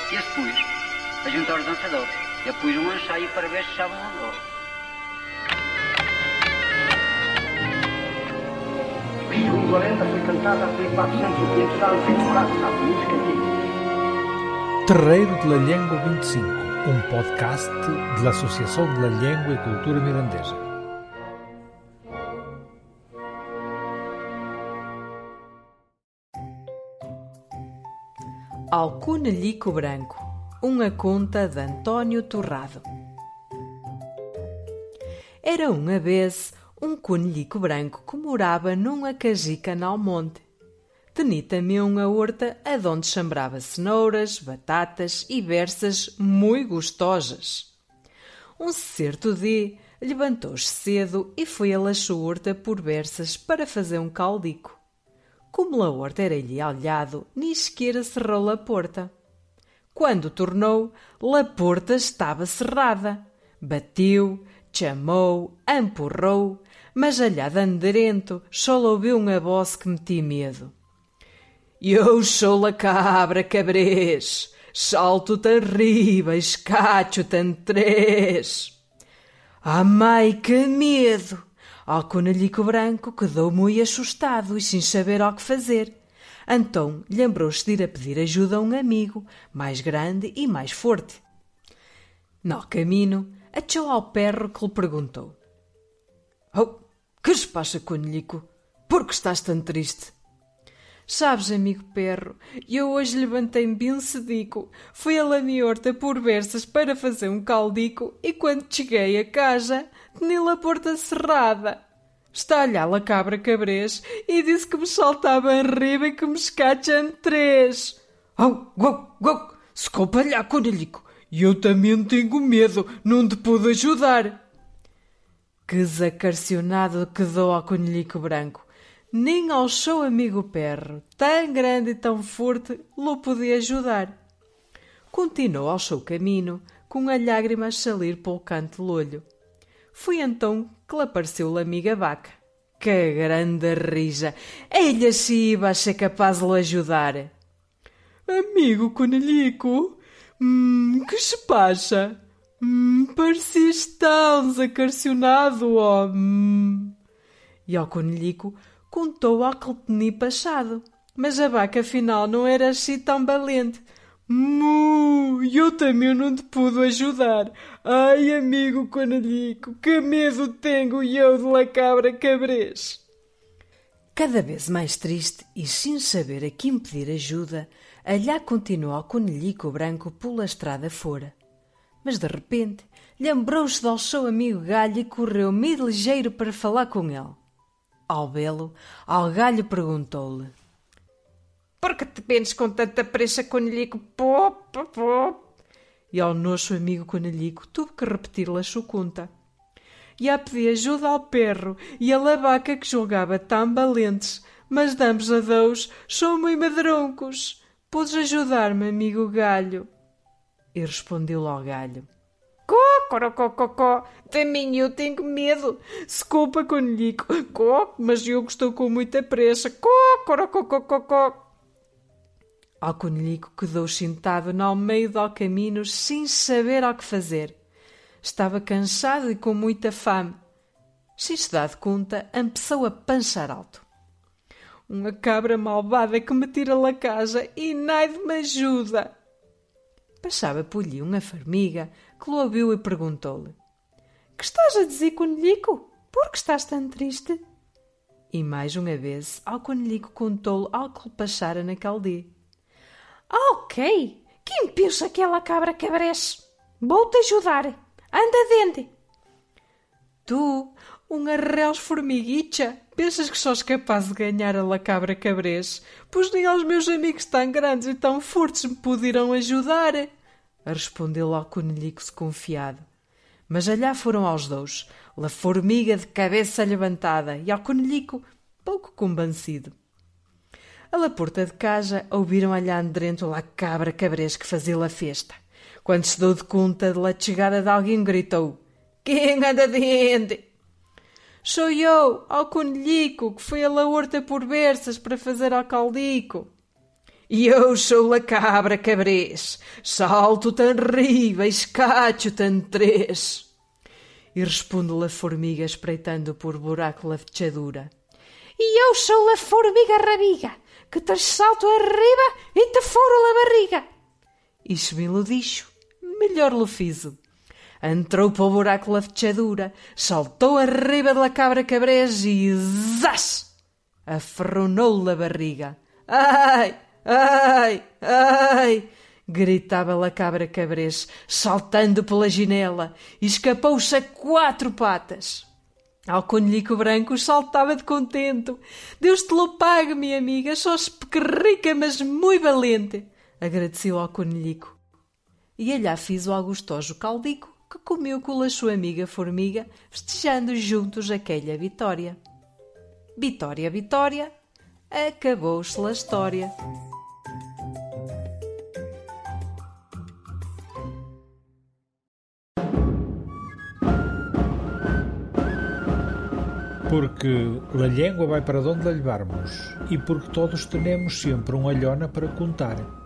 E esse pus, a juntar aos dançadores. Eu pus um ensaio para ver se estavam logo. O 40 foi cantada há 400 ou 500 anos em Portugal, sabe? Música antiga. Terreiro de la Llengua 25, um podcast da Associação de la Llengua e Cultura Mirandesa. Ao Conelhico Branco, uma conta de António Torrado. Era uma vez um conelhico branco que morava numa cajica no Almonte. Tinha também uma horta aonde sembrava cenouras, batatas e versas muito gostosas. Um certo dia, levantou-se cedo e foi a la sua horta por versas para fazer um caldico. Como a horta era-lhe alhado, nem sequer cerrou a porta. Quando tornou, a porta estava cerrada. Bateu, chamou, empurrou, mas alhado andarento, só ouviu uma voz que metia medo. Eu sou a cabra cabrês, salto-te arriba, escacho-te em três. Ah, mãe, que medo! Ao conelhico branco quedou muito assustado e sem saber o que fazer. Então lembrou-se de ir a pedir ajuda a um amigo, mais grande e mais forte. No caminho, achou ao perro que lhe perguntou: Oh, que se passa, conelhico? Por que estás tão triste? Sabes, amigo perro, eu hoje levantei-me bem cedico, fui a la minha horta por versas para fazer um caldico e quando cheguei a casa, tinha a porta cerrada. Está a a cabra cabrês e disse que me saltava em riba e que me escacha em três. Oh, gou, gou, desculpa lá, conelhico, eu também tenho medo, não te pude ajudar. Que desacarcionado quedou ao conelhico branco. Nem ao seu amigo perro, tão grande e tão forte, lhe podia ajudar. Continuou ao seu caminho, com a lágrima a salir pelo canto do olho. Foi então que lhe apareceu a amiga vaca. Que grande rija! Ela se ia ser capaz de lhe ajudar. Amigo conelhico, que se passa? Pareces tão desacarcionado, ó. E ao conelhico contou ao que lhe tinha passado. Mas a vaca afinal não era assim tão valente. Eu também não te pude ajudar. Ai, amigo conelhico, que medo tenho eu de la cabra cabrês. Cada vez mais triste e sem saber a quem pedir ajuda, allá continuou ao conelhico branco pela estrada fora. Mas de repente lembrou-se do seu amigo galho e correu meio ligeiro para falar com ele. Ao vê-lo, ao galho perguntou-lhe: Por que te pendes com tanta pressa, conelhico? Pô, pô, pô. E ao nosso amigo conelhico teve que repetir-lhe a sua conta. E a pedir ajuda ao perro e a la vaca que julgava tão valentes, mas de ambos a Deus são muito madroncos. Podes ajudar-me, amigo galho? E respondeu-lhe ao galho: Corocococó, também eu tenho medo. Desculpa, conelhico, mas eu estou com muita pressa. Corocococó. Ao conelhico quedou sentado no meio do caminho sem saber o que fazer. Estava cansado e com muita fome. Sem se dar conta, começou a panchar alto. Uma cabra malvada que me tira da casa e nada me ajuda. Passava por lhe uma formiga que lhe ouviu e perguntou-lhe: Que estás a dizer, conelhico? Por que estás tão triste? E mais uma vez ao conelhico contou-lhe ao que lhe passara naquele dia. Ok, quem pensa aquela cabra cabrece? Vou-te ajudar. Anda dentro. Tu, um arreus formiguicha, pensas que sós capaz de ganhar a la cabra cabrês? Pois nem aos meus amigos tão grandes e tão fortes me puderam ajudar. Respondeu ao conelhico desconfiado. Mas allá foram aos dois, a formiga de cabeça levantada e ao conelhico pouco convencido. A la porta de casa ouviram allá dentro a cabra cabrês que fazia a festa. Quando se deu de conta de la chegada de alguém, gritou: Quem anda dentro? Sou eu, ao conelhico, que foi a la horta por versas para fazer ao caldico. E eu sou a cabra cabrês, salto-te arriba e escacho-te em três. E responde-lhe a formiga, espreitando por buraco da fechadura. E eu sou a formiga rabiga, que te salto arriba e te furo a barriga. E subiu-lhe o dicho, melhor lhe fizo. Entrou para o buraco da fechadura, saltou arriba da cabra cabrês e zás! Aferronou-lhe a barriga. Ai, ai, ai! Gritava a cabra cabrês, saltando pela janela, e escapou-se a 4 patas. Ao conilhico branco saltava de contento. Deus te lo pague, minha amiga, sos pequerrica, mas muito valente. Agradeceu ao conilhico. E allá fiz o augustoso caldico, que comeu com a sua amiga formiga, festejando juntos aquela vitória. Vitória, vitória, acabou-se a história. Porque a língua vai para onde a levarmos e porque todos temos sempre uma olhona para contar.